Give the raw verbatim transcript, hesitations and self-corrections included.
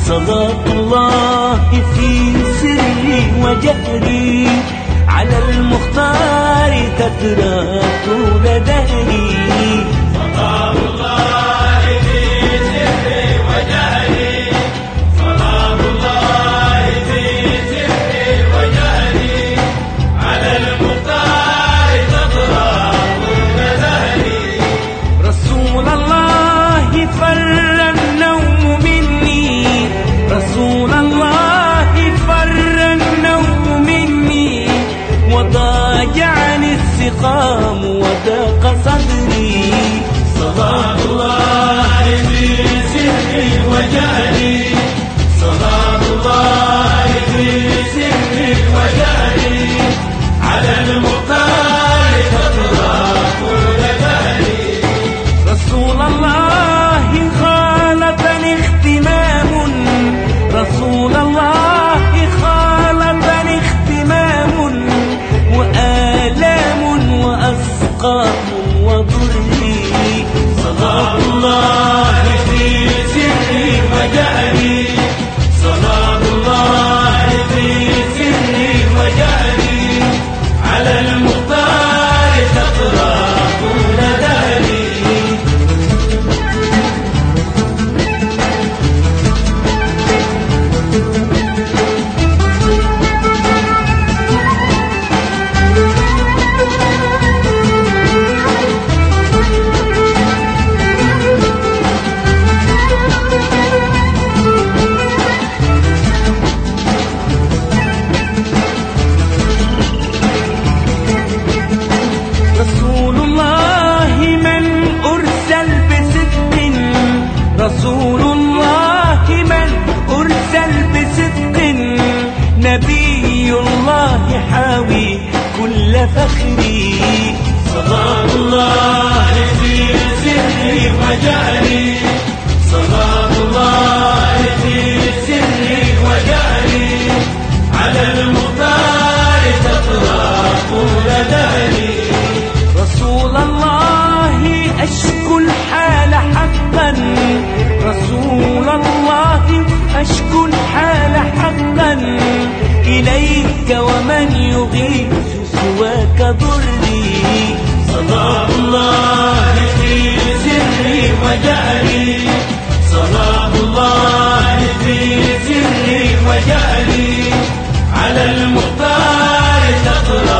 صلاة الله في سري وجهري على المختار تترى طول دهري. صلاة الله في سري وجهري، صلاة الله في سري وجهري على المختار تترى طول دهري. رسول الله فر النوم مني، رسول الله فر النوم مني، وضاجعني السقام وضاق صدري. صلاة الله في سري وجهري، صلاة الله في سري وجهري على المختار تترى طول دهري. رسول الله خالطني اختمام، رسول الله خالطني اختمام وآلام وأسقام وضري. صلاة الله في سري وجهري، صلاة الله في سري وجهري على المختار تترى طول دهري. رسول الله من أرسل بصدق، نبي الله حاوي كل فخري. صلاة الله في سري وجهري، صلاة الله في سري وجهري على المختار تترى طول دهري. رسول الله أشكو الحال حقا، رسول الله أشكو الحال حقا إليك ومن يغيث سواك ضري. صلاة الله في سري وجهري، صلاة الله في سري وجهري على المختار تترى